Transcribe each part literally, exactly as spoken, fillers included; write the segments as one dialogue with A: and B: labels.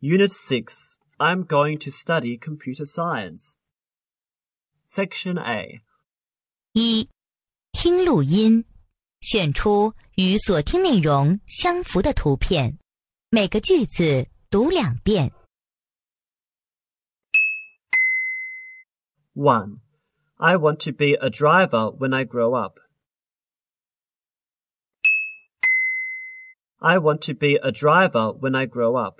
A: Unit six. I'm going to study computer science. Section A.
B: 一、听录音，选出与所听内容相符的图片，每个句子读两遍。
A: one. I want to be a driver when I grow up. I want to be a driver when I grow up.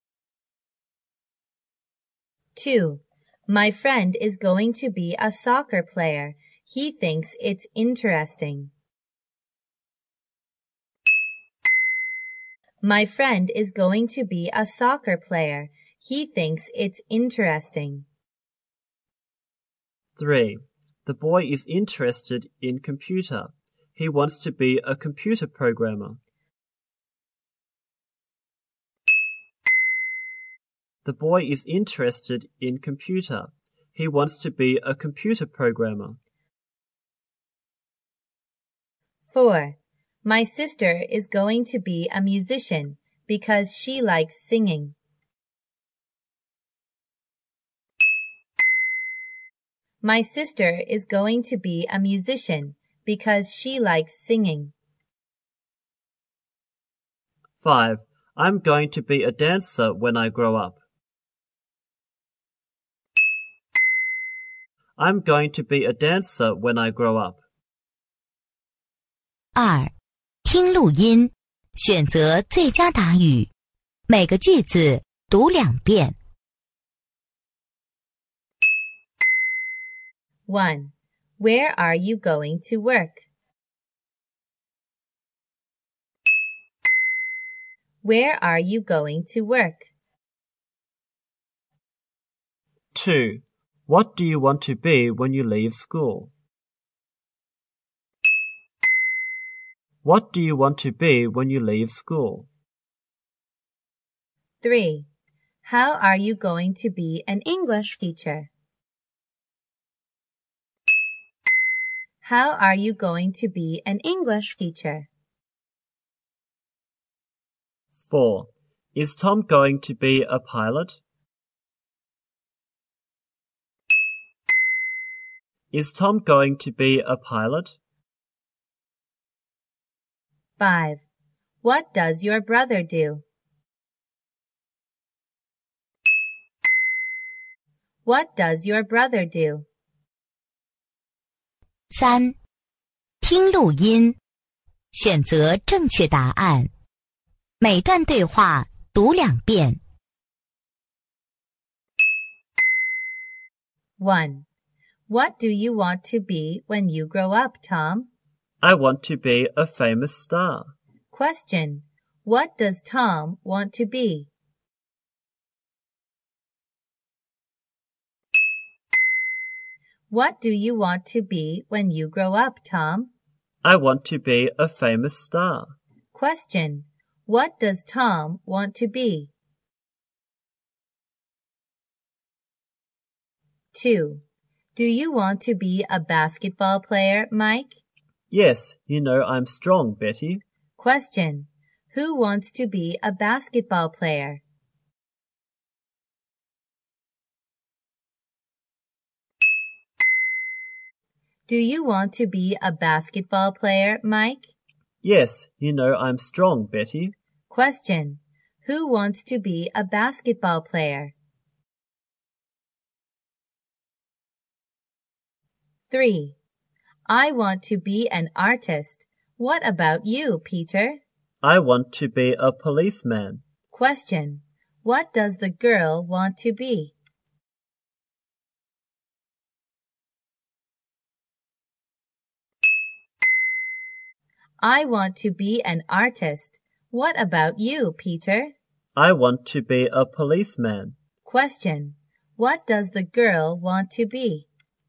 C: two. My friend is going to be a soccer player. He thinks it's interesting. My friend is going to be a soccer player. He thinks it's interesting.
A: three. The boy is interested in computer. He wants to be a computer programmer. The boy is interested in computer. He wants to be a computer programmer.
C: four. My sister is going to be a musician because she likes singing. My sister is going to be a musician because she likes singing.
A: five. I'm going to be a dancer when I grow up. I'm going to be a dancer when I grow up.
B: 二、听录音，选择最佳答语，每个句子读两遍。
C: one. Where are you going to work? Where are you going to work?
A: two. What do you want to be when you leave school? What do you want to be when you leave school?
C: three. How are you going to be an English teacher? How are you going to be an English teacher?
A: four. Is Tom going to be a pilot? Is Tom going to be a pilot?
C: five. What does your brother do? What does your brother do?
B: 三、听录音，选择正确答案，每段对话读两遍。
C: one. What do you want to be when you grow up, Tom?
A: I want to be a famous star.
C: Question. What does Tom want to be? What do you want to be when you grow up, Tom?
A: I want to be a famous star.
C: Question. What does Tom want to be? two. Do you want to be a basketball player, Mike?
A: Yes, you know I'm strong, Betty.
C: Question. Who wants to be a basketball player? Do you want to be a basketball player, Mike?
A: Yes, you know I'm strong, Betty.
C: Question. Who wants to be a basketball player? three. I want to be an artist. What about you, Peter?
A: I want to be a policeman.
C: Question. What does the girl want to be? I want to be an artist. What about you, Peter?
A: I want to be a policeman.
C: Question. What does the girl want to be?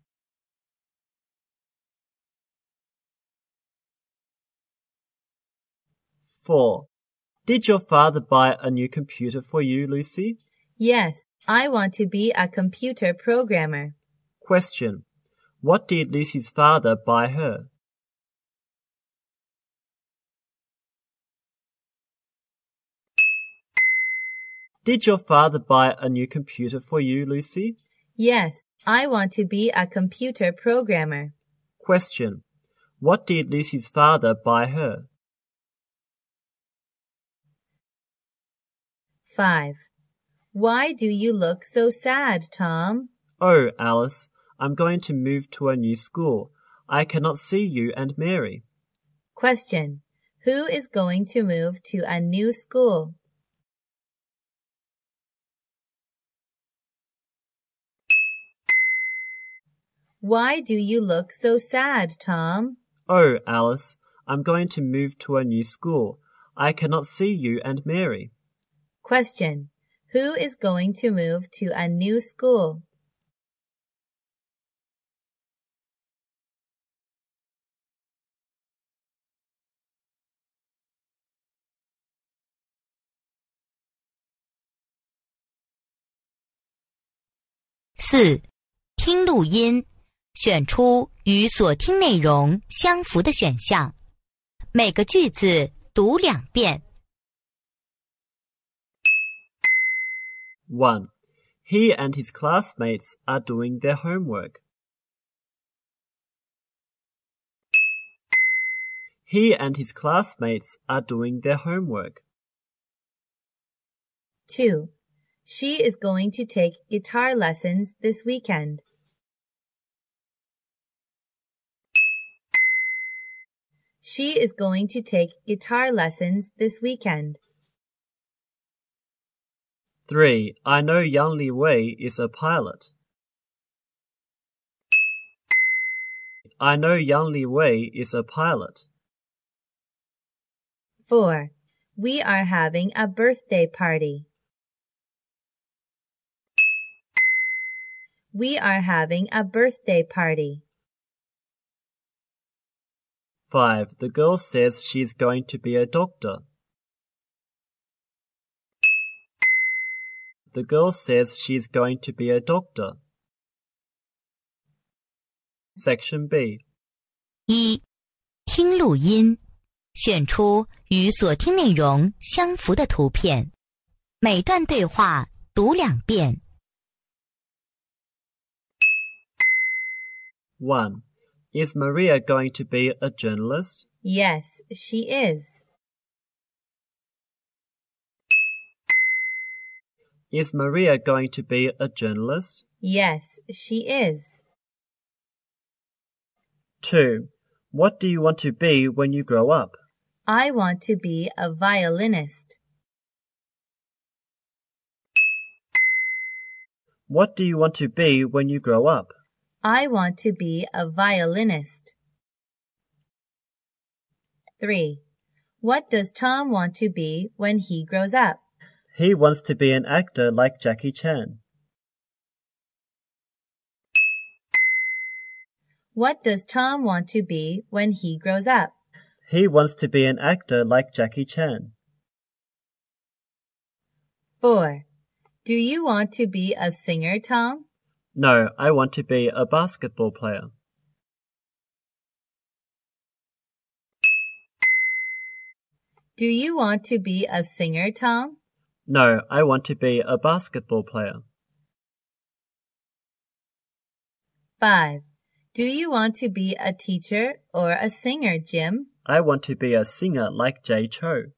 A: four. Did your father buy a new computer for you, Lucy?
C: Yes, I want to be a computer programmer.
A: Question. What did Lucy's father buy her? Did your father buy a new computer for you, Lucy?
C: Yes, I want to be a computer programmer.
A: Question. What did Lucy's father buy her?
C: five. Why do you look so sad, Tom?
A: Oh, Alice, I'm going to move to a new school. I cannot see you and Mary.
C: Question. Who is going to move to a new school? Why do you look so sad, Tom?
A: Oh, Alice, I'm going to move to a new school. I cannot see you and Mary.
C: Question. Who is going to move to a new school?
B: 四、听录音，选出与所听内容相符的选项。每个句子读两遍。
A: one. He and his classmates are doing their homework. He and his classmates are doing their homework.
C: two. She is going to take guitar lessons this weekend. She is going to take guitar lessons this weekend.
A: three. I know Yang Li Wei is a pilot. I know Yang Li Wei is a pilot.
C: four. We are having a birthday party. We are having a birthday party.
A: five. The girl says she's going to be a doctor. The girl says she's going to be a doctor. Section B.
B: 一、听录音，选出与所听内容相符的图片。每段对话读两遍。
A: one. Is Maria going to be a journalist?
C: Yes, she is.
A: Is Maria going to be a journalist?
C: Yes, she is.
A: two. What do you want to be when you grow up?
C: I want to be a violinist.
A: What do you want to be when you grow up?
C: I want to be a violinist. three. What does Tom want to be when he grows up?
A: He wants to be an actor like Jackie Chan.
C: What does Tom want to be when he grows up?
A: He wants to be an actor like Jackie Chan.
C: four. Do you want to be a singer, Tom?
A: No, I want to be a basketball player.
C: Do you want to be a singer, Tom?
A: No, I want to be a basketball player.
C: five. Do you want to be a teacher or a singer, Jim?
A: I want to be a singer like Jay Cho.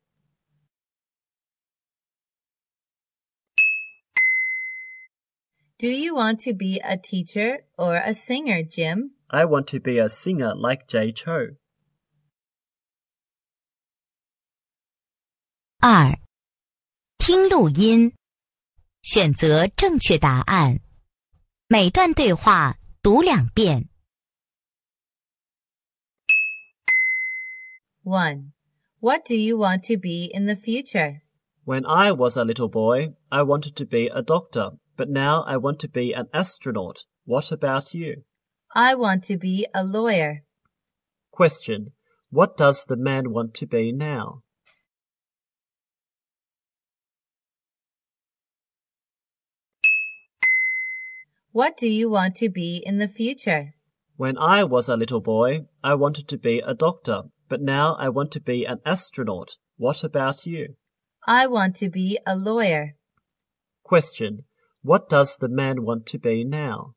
C: Do you want to be a teacher or a singer, Jim?
A: I want to be a singer like Jay Cho.
B: 二、听录音，选择正确答案。每段对话读两遍。
C: one. What do you want to be in the future?
A: When I was a little boy, I wanted to be a doctor, but now I want to be an astronaut. What about you?
C: I want to be a lawyer.
A: Question. What does the man want to be now?
C: What do you want to be in the future?
A: When I was a little boy, I wanted to be a doctor, but now I want to be an astronaut. What about you?
C: I want to be a lawyer.
A: Question. What does the man want to be now?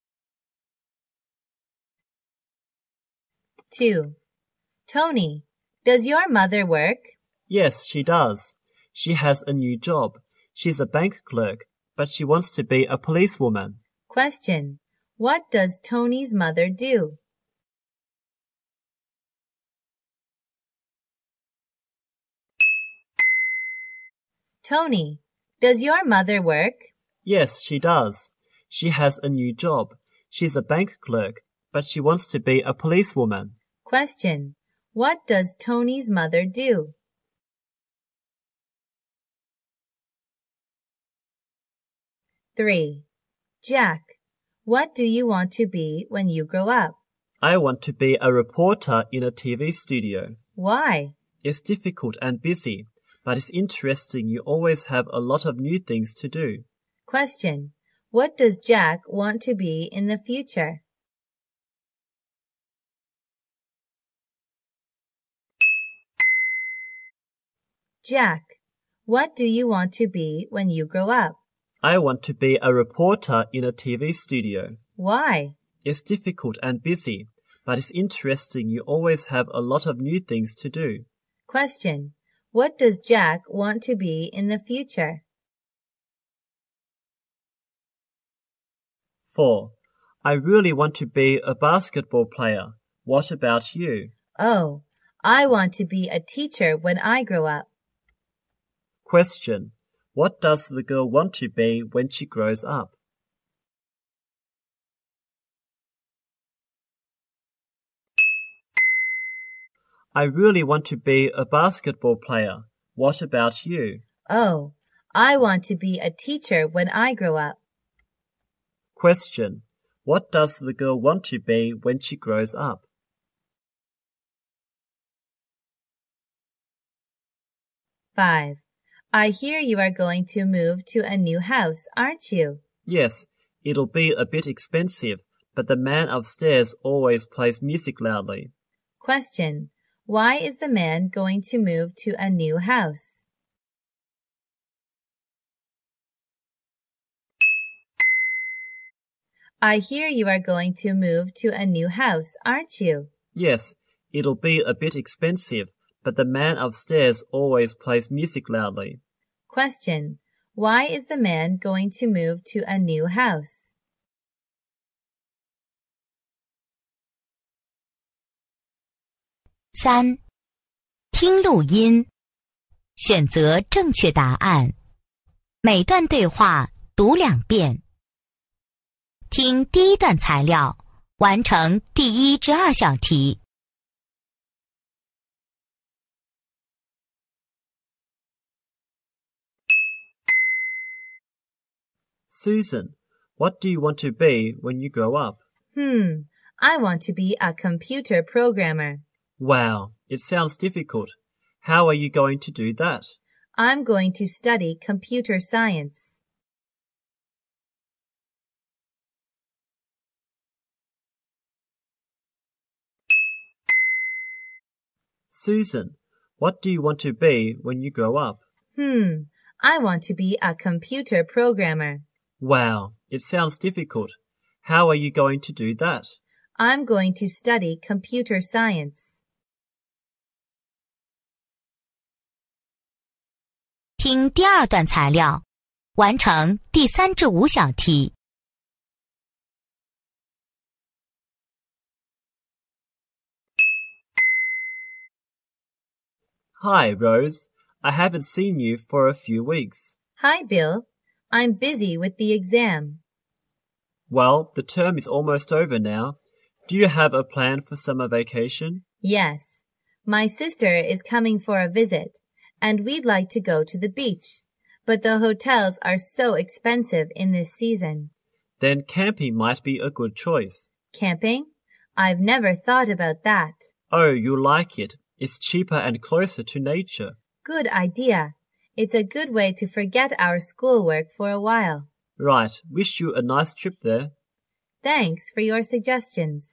C: two. Tony, does your mother work?
A: Yes, she does. She has a new job. She's a bank clerk, but she wants to be a policewoman.
C: Question. What does Tony's mother do? Tony, does your mother work?
A: Yes, she does. She has a new job. She's a bank clerk, but she wants to be a policewoman.
C: Question. What does Tony's mother do? three. Jack, what do you want to be when you grow up?
A: I want to be a reporter in a T V studio.
C: Why?
A: It's difficult and busy, but it's interesting. You always have a lot of new things to do.
C: Question. What does Jack want to be in the future? Jack, what do you want to be when you grow up?
A: I want to be a reporter in a T V studio.
C: Why?
A: It's difficult and busy, but it's interesting. You always have a lot of new things to do.
C: Question. What does Jack want to be in the future?
A: four. I really want to be a basketball player. What about you?
C: Oh, I want to be a teacher when I grow up.
A: Question. What does the girl want to be when she grows up? I really want to be a basketball player. What about you?
C: Oh, I want to be a teacher when I grow up.
A: Question. What does the girl want to be when she grows up?
C: five. I hear you are going to move to a new house, aren't you?
A: Yes, it'll be a bit expensive, but the man upstairs always plays music loudly.
C: Question. Why is the man going to move to a new house? I hear you are going to move to a new house, aren't you?
A: Yes, it'll be a bit expensive, but the man upstairs always plays music loudly.
C: Question. Why is the man going to move to a new house?
B: 三、听录音，选择正确答案。每段对话读两遍。听第一段材料，完成第一至二小题。
A: Susan, what do you want to be when you grow up?
C: Hmm, I want to be a computer programmer.
A: Wow, it sounds difficult. How are you going to do that?
C: I'm going to study computer science.
A: Susan, what do you want to be when you grow up?
C: Hmm, I want to be a computer programmer.
A: Wow, it sounds difficult. How are you going to do that?
C: I'm going to study computer science.
B: 听第二段材料，完成第三至五小题。
A: Hi, Rose. I haven't seen you for a few weeks.
C: Hi, Bill. I'm busy with the exam.
A: Well, the term is almost over now. Do you have a plan for summer vacation?
C: Yes. My sister is coming for a visit, and we'd like to go to the beach, but the hotels are so expensive in this season.
A: Then camping might be a good choice.
C: Camping? I've never thought about that.
A: Oh, you'll like it. It's cheaper and closer to nature.
C: Good idea. It's a good way to forget our schoolwork for a while.
A: Right. Wish you a nice trip there.
C: Thanks for your suggestions.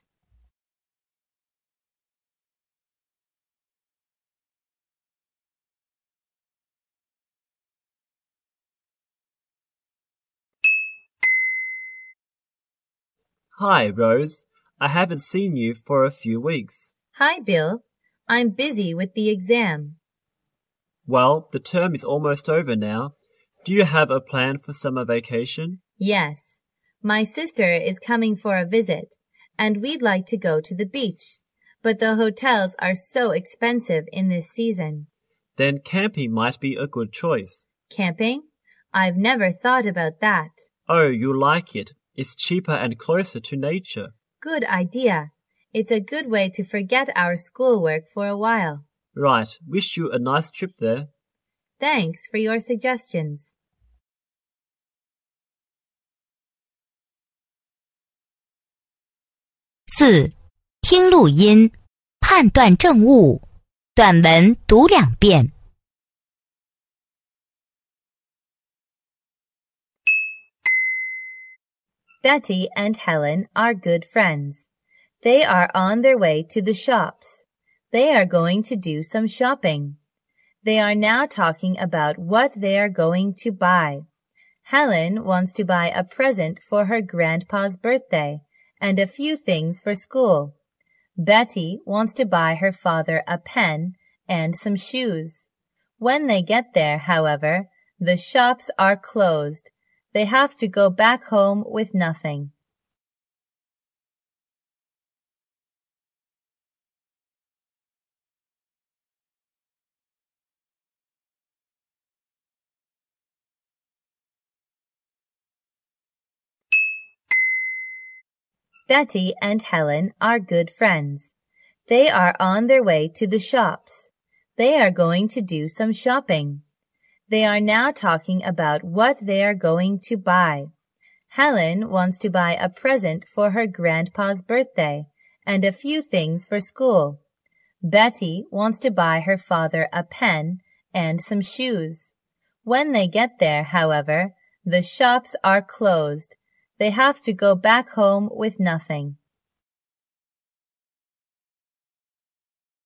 A: Hi, Rose. I haven't seen you for a few weeks.
C: Hi, Bill. I'm busy with the exam.
A: Well, the term is almost over now. Do you have a plan for summer vacation?
C: Yes. My sister is coming for a visit, and we'd like to go to the beach, but the hotels are so expensive in this season.
A: Then camping might be a good choice.
C: Camping? I've never thought about that.
A: Oh, you'll like it. It's cheaper and closer to nature.
C: Good idea. It's a good way to forget our schoolwork for a while.
A: Right. Wish you a nice trip there.
C: Thanks for your suggestions.
B: 四、听录音，判断正误，短文读两遍。
C: Betty and Helen are good friends. They are on their way to the shops. They are going to do some shopping. They are now talking about what they are going to buy. Helen wants to buy a present for her grandpa's birthday and a few things for school. Betty wants to buy her father a pen and some shoes. When they get there, however, the shops are closed. They have to go back home with nothing. Betty and Helen are good friends. They are on their way to the shops. They are going to do some shopping. They are now talking about what they are going to buy. Helen wants to buy a present for her grandpa's birthday and a few things for school. Betty wants to buy her father a pen and some shoes. When they get there, however, the shops are closed. They have to go back home with nothing.